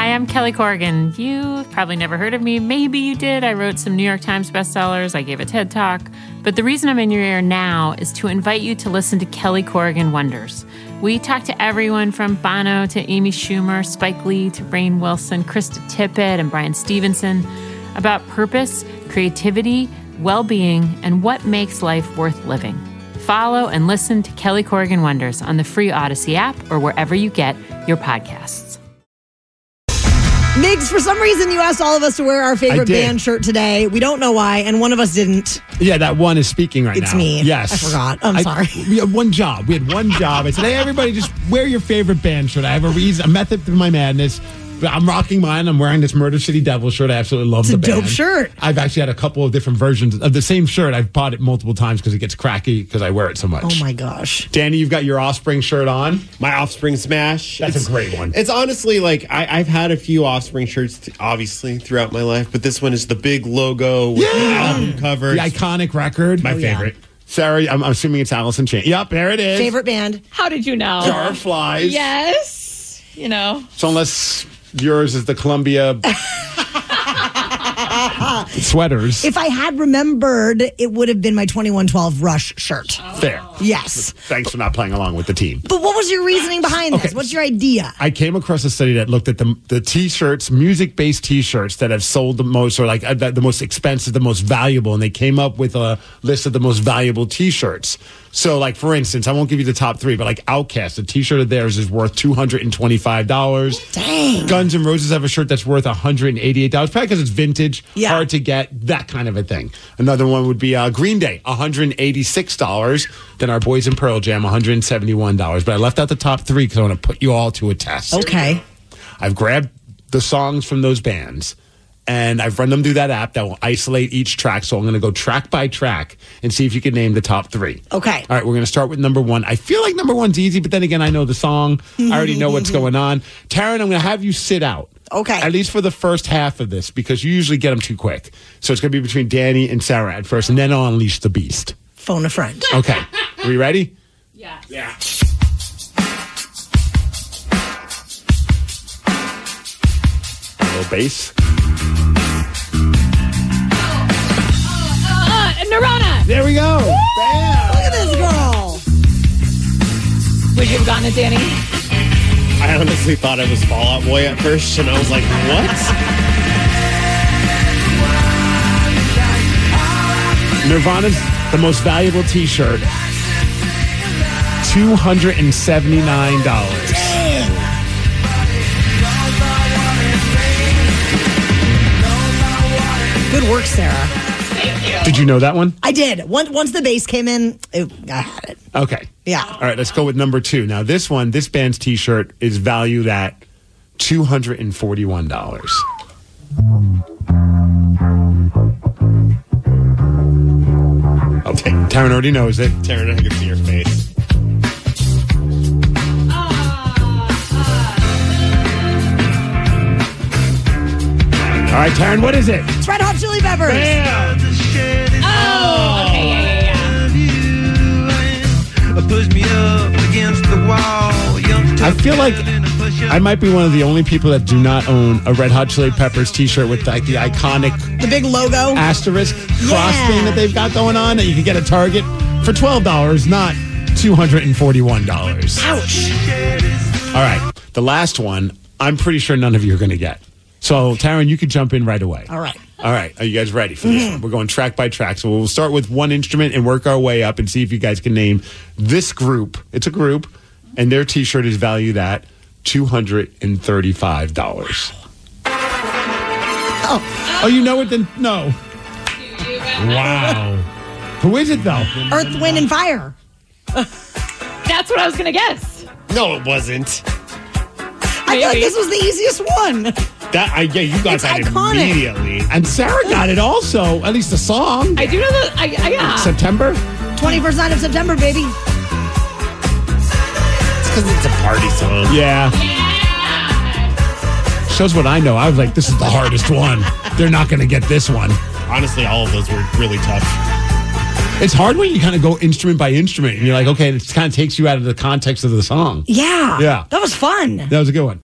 Hi, I'm Kelly Corrigan. You've probably never heard of me. Maybe you did. I wrote some New York Times bestsellers. I gave a TED Talk. But the reason I'm in your ear now is to invite you to listen to Kelly Corrigan Wonders. We talk to everyone from Bono to Amy Schumer, Spike Lee to Rainn Wilson, Krista Tippett, and Brian Stevenson about purpose, creativity, well-being, and what makes life worth living. Follow and listen to Kelly Corrigan Wonders on the free Odyssey app or wherever you get your podcasts. Migs, for some reason, you asked all of us to wear our favorite band shirt today. We don't know why, and one of us didn't. Yeah, that one is speaking right now. It's me. Yes. I forgot. I'm sorry. We had one job. I said, hey, everybody, just wear your favorite band shirt. I have a method to my madness. I'm rocking mine. I'm wearing this Murder City Devil shirt. I absolutely love the band. It's a dope shirt. I've actually had a couple of different versions of the same shirt. I've bought it multiple times because it gets cracky because I wear it so much. Oh, my gosh. Danny, you've got your Offspring shirt on. My Offspring Smash. That's a great one. It's honestly like I've had a few Offspring shirts, obviously, throughout my life, but this one is the big logo with the album cover. The iconic record. My favorite. Sarah, I'm assuming it's Alice in Chains. Yep, there it is. Favorite band. How did you know? Jar of Flies. Yes. You know. So unless yours is the Columbia sweaters. If I had remembered, it would have been my 2112 Rush shirt. Fair. Yes. Thanks for not playing along with the team. But what was your reasoning behind this? What's your idea? I came across a study that looked at the T-shirts, music-based T-shirts that have sold the most, or like the most expensive, the most valuable, and they came up with a list of the most valuable T-shirts. So, like, for instance, I won't give you the top three, but like Outkast, a T-shirt of theirs is worth $225. Dang. Guns N' Roses have a shirt that's worth $188, probably because it's vintage, hard to get, that kind of a thing. Another one would be Green Day, $186. Then our boys in Pearl Jam, $171. But I left out the top three because I want to put you all to a test. Okay. I've grabbed the songs from those bands, and I've run them through that app that will isolate each track. So I'm going to go track by track and see if you can name the top three. Okay. All right, we're going to start with number one. I feel like number one's easy, but then again, I know the song. I already know what's going on. Taryn, I'm going to have you sit out. Okay. At least for the first half of this, because you usually get them too quick. So it's going to be between Danny and Sarah at first, and then I'll unleash the beast. Phone a friend. Okay. Are we ready? Yeah. A little bass. Nirvana. There we go. Bam. Look at this girl. Would you have gotten it, Danny? I honestly thought it was Fall Out Boy at first, and I was like, what? Nirvana's the most valuable T-shirt. $279. Good work, Sarah. Thank you. Did you know that one? I did. Once the bass came in, I had it. Okay. Yeah. All right, let's go with number two. Now, this band's T-shirt is valued at $241. Okay, Taryn already knows it. Taryn, I can see your face. All right, Taryn, what is it? It's Red Hot Chili Peppers. Bam! Oh, okay, Push me up against the wall. I feel like I might be one of the only people that do not own a Red Hot Chili Peppers T-shirt with like the iconic The big logo. asterisk cross thing that they've got going on that you can get at Target for $12, not $241. Ouch. All right, the last one, I'm pretty sure none of you are going to get. So, Taryn, you could jump in right away. All right. All right. Are you guys ready for this one? We're going track by track. So we'll start with one instrument and work our way up and see if you guys can name this group. It's a group, and their T-shirt is valued at $235. Oh, you know it then? No. Wow. Who is it, though? Earth, Wind, and Fire. That's what I was going to guess. No, it wasn't. I feel like this was the easiest one. You got that iconic. immediately. And Sarah got it also, at least the song. I do know that. Yeah. September? 21st night of September, baby. It's because it's a party song. Yeah. Shows what I know. I was like, this is the hardest one. They're not going to get this one. Honestly, all of those were really tough. It's hard when you kind of go instrument by instrument and you're like, okay, it kind of takes you out of the context of the song. Yeah. Yeah. That was fun. That was a good one.